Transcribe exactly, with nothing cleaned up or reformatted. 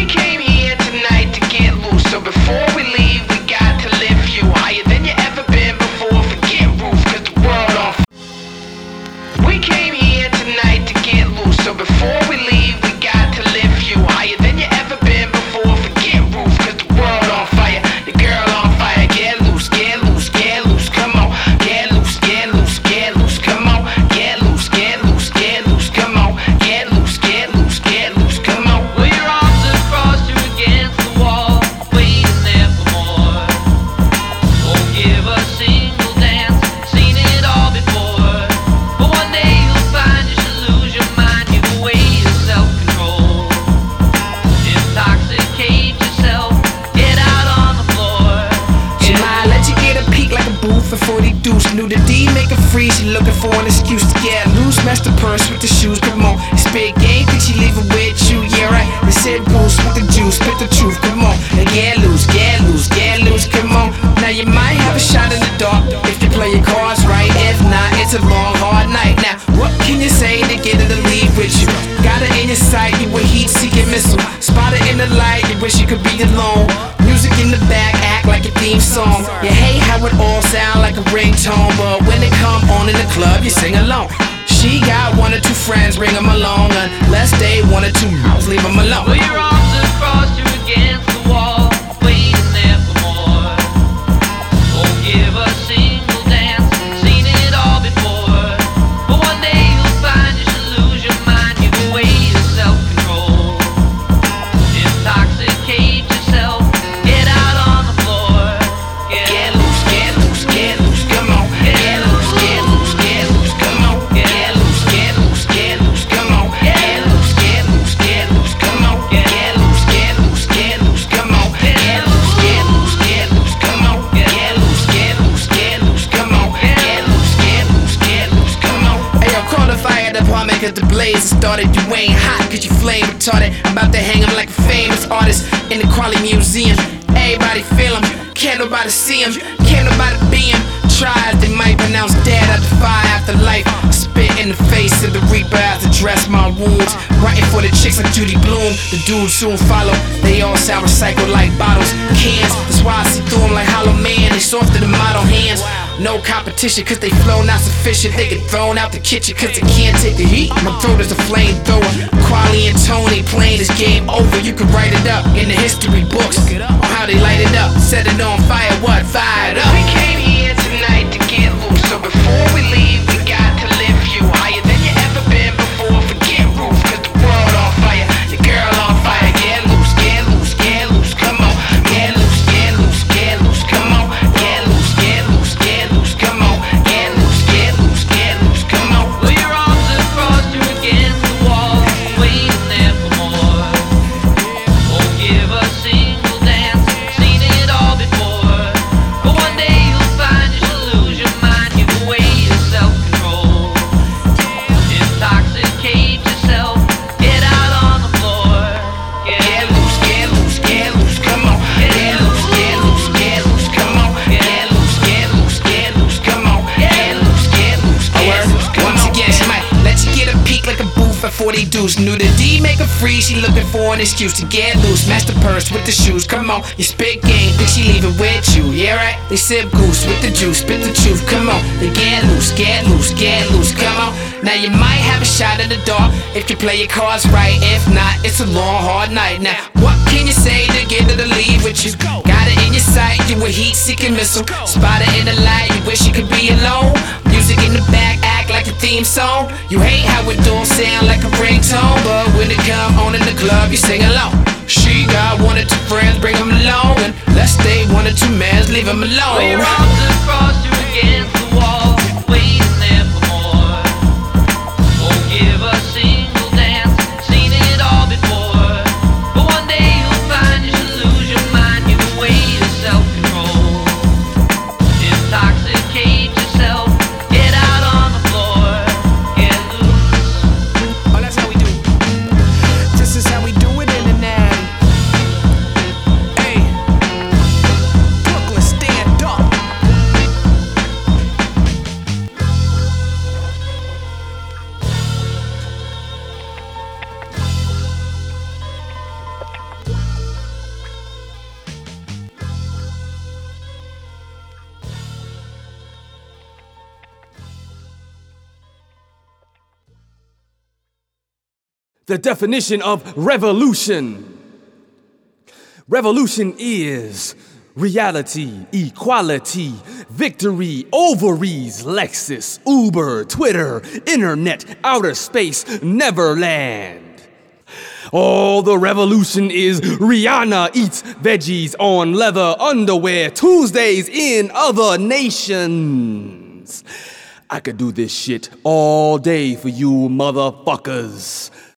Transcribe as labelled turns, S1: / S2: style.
S1: We came here tonight to get loose, so before we leave, we got to lift you higher than you ever been before. Forget roof, cause the world on f- We came here tonight to get loose, so before we leave, we got to lift you higher than you ever been before. Forget roof, cause the world on fire, the girl on fire. Get loose, get loose, get loose, come on. Get loose, get loose, get loose, come on. Get loose, get loose, get loose, come on. Get loose, get loose, get loose, come on.
S2: Well, your arms are crossed, you're against the wall, waiting there for more. Won't give a single dance, seen it all before. But one day you'll find you should lose your mind, give away your self-control. Intoxicate yourself, get out on the floor.
S1: She might let you get a peek like a booth for forty deuce. Knew the D make her free, she looking for an excuse to get loose. Match the purse with the shoes, come on. It's big game, think she leave it with you, yeah right. They said goose with the juice, spit the truth, come on. And get loose, get loose, get loose, come on. Now you might have a shot in the dark if you play your cards right. If not, it's a long, hard night. Now, what can you say to get her to leave with you? Got her in your sight, you a heat-seeking missile. Spot her in the light, you wish you could be alone. Music in the back, act like a theme song. You hate how it all sound like a ringtone, but when it come on in the club, you sing along. She got one or two friends, bring them along, unless they one or two mouths, leave them alone.
S2: Well, your arms are crossed, you're against the wall, waiting there for more. Won't give a single dance, seen it all before. But one day you'll find you should lose your mind, give away your self-control. Intoxicate yourself, get out on the floor. Get,
S1: Get loose, get loose, get loose, come on. Get loose, get loose, get loose, come on. Get loose, get loose, get loose, come on. Get loose, get loose, get loose, come on. Get loose, get loose, get loose, come on. Get loose, get loose, get loose, come on. Get loose, get loose, get loose, come on. Get loose, get loose, get loose, come on. Hey, yo, call the fire department cause the blaze has started. You ain't hot cause you flame retarded. I'm about to hang him like a famous artist in the Quality Museum. Everybody feel him, can't nobody see him, can't nobody be him. Tries, they might pronounce dead after fire, after life. Spit in the face of the reaper after dress my wounds. Writing for the chicks like Judy Bloom, the dudes soon follow. They all sound recycled like bottles, cans. That's why I see through them like hollow man. They softer than model hands. No competition cause they flow not sufficient. They get thrown out the kitchen cause they can't take the heat. My throat is a flamethrower. Quali and Tony playing this game over. You can write it up in the history books on how they light it up. Set it on fire, what? Fired up. We came here tonight to get loose, so before we leave, we got to lift you higher than you ever been before. Forget roof, cause the world on fire, the girl on fire. Get loose, get loose, get loose, come on. Get loose, get loose, get loose, come on. Get loose, get loose, get loose, come on. Get loose, get loose, get loose, come on.
S2: well, your arms are crossed, you're against the wall, waiting there for more. Won't give a single dance, seen it all before. But one day you'll find you should lose your mind, give away your self-control. Intoxicate yourself, get out on the floor. Get,
S1: Get loose, get loose, get loose, come on. Get loose, get loose, get loose, come on. Get loose, get loose, get loose, come on. Get loose, get loose, get loose, come on. Once again, she might let you get a peek like a booth at forty deuce. Knew the D make her free, she looking for an excuse to get loose. Match the purse with the shoes, come on. You spit game, think she leave it with you, yeah right. They sip goose with the juice, spit the truth, come on. They get loose, get loose, get loose, come on. Now you might have a shot in the dark if you play your cards right. If not, it's a long, hard night. Now, what can you say to get her to leave with you? Got it in your sight, you a heat-seeking missile. Spot her in the light, you wish you could be alone. Music in the back, act like a theme song. You hate how it don't sound like a ringtone, but when it come on in the club, you sing along. She got one or two friends, bring them along, unless they one or two mans, leave them alone.
S2: well, your arms are crossed, you're against the wall, waiting there for more. Won't give a single dance, seen it all before. But one day you'll find you should lose your mind, give away your self-control. Intoxicate yourself, get out on the floor. Get loose.
S1: Oh, that's how we do. This is how we do it in the natty. Hey, Brooklyn, stand up.
S3: The definition of revolution. Revolution is reality, equality, victory, ovaries, Lexus, Uber, Twitter, internet, outer space, Neverland. All the revolution is Rihanna eats veggies on leather underwear Tuesdays in other nations. I could do this shit all day for you motherfuckers.